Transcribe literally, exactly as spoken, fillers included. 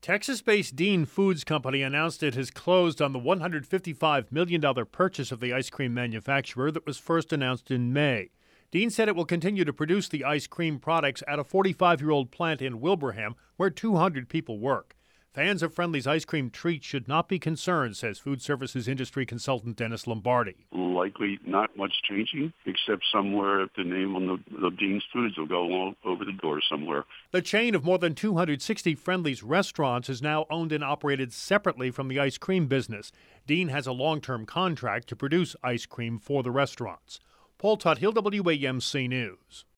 Texas-based Dean Foods Company announced it has closed on the one hundred fifty-five million dollars purchase of the ice cream manufacturer that was first announced in May. Dean said it will continue to produce the ice cream products at a forty-five-year-old plant in Wilbraham where two hundred people work. Fans of Friendly's ice cream treats should not be concerned, says food services industry consultant Dennis Lombardi. Likely not much changing, except somewhere the name on the, the Dean's Foods will go all over the door somewhere. The chain of more than two hundred sixty Friendly's restaurants is now owned and operated separately from the ice cream business. Dean has a long-term contract to produce ice cream for the restaurants. Paul Tuthill, W A M C News.